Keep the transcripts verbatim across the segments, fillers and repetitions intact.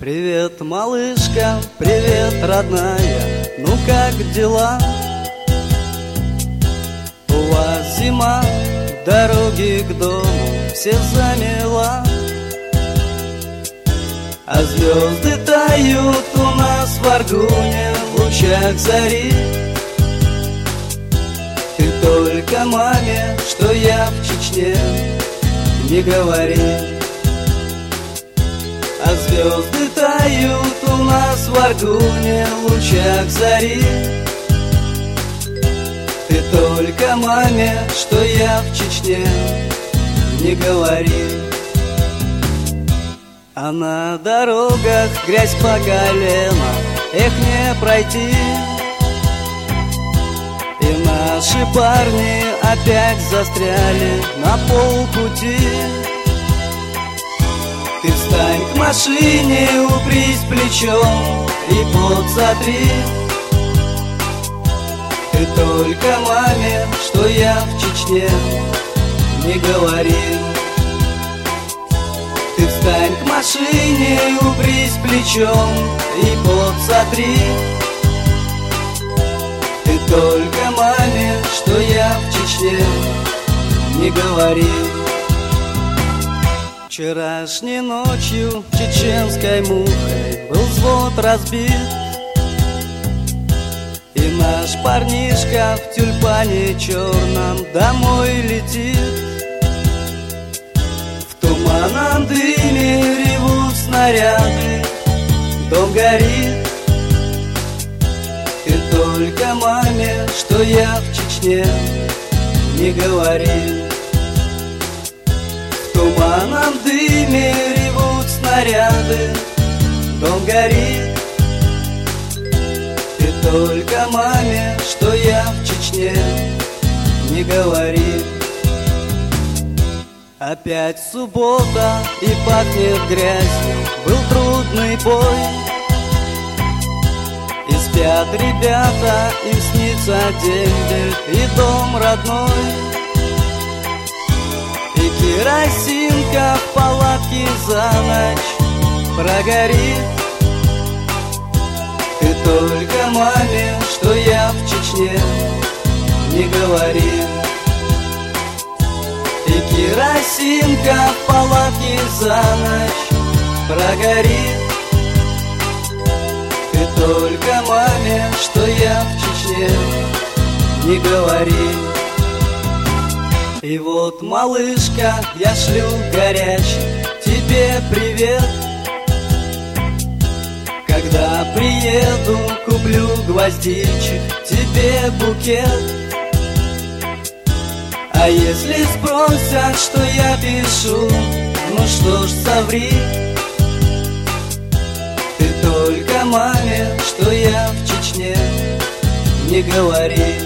Привет, малышка, привет, родная, ну как дела? У вас зима, дороги к дому все замела, а звезды тают у нас в Аргуне в лучах зари. Ты только маме, что я в Чечне, не говори. А звезды тают у нас в Аргуне в лучах зари. Ты только маме, что я в Чечне, не говори. А на дорогах грязь по колено, эх, не пройти. И наши парни опять застряли на полпути. Ты встань к машине, упрись плечом и подсотри. Ты только маме, что я в Чечне, не говори. Ты встань к машине, упрись плечом и подсотри. Ты только маме, что я в Чечне, не говори. Вчерашней ночью чеченской мухой был взвод разбит, и наш парнишка в тюльпане черном домой летит. В туманном дыме ревут снаряды, дом горит. Ты только маме, что я в Чечне, не говори. В туманном дыме ревут снаряды, дом горит. Ты только маме, что я в Чечне, не говори. Опять суббота и пахнет грязью, был трудный бой. И спят ребята, им снится дембель и дом родной. И керосинка в палатке за ночь прогорит. Ты только маме, что я в Чечне, не говори. И керосинка в палатке за ночь прогорит. Ты только маме, что я в Чечне, не говори. И вот, малышка, я шлю горячий тебе привет. Когда приеду, куплю гвоздичек тебе букет. А если спросят, что я пишу, ну что ж, соври. Ты только маме, что я в Чечне, не говори.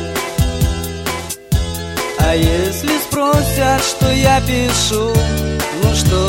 А если спросят, что я пишу, ну что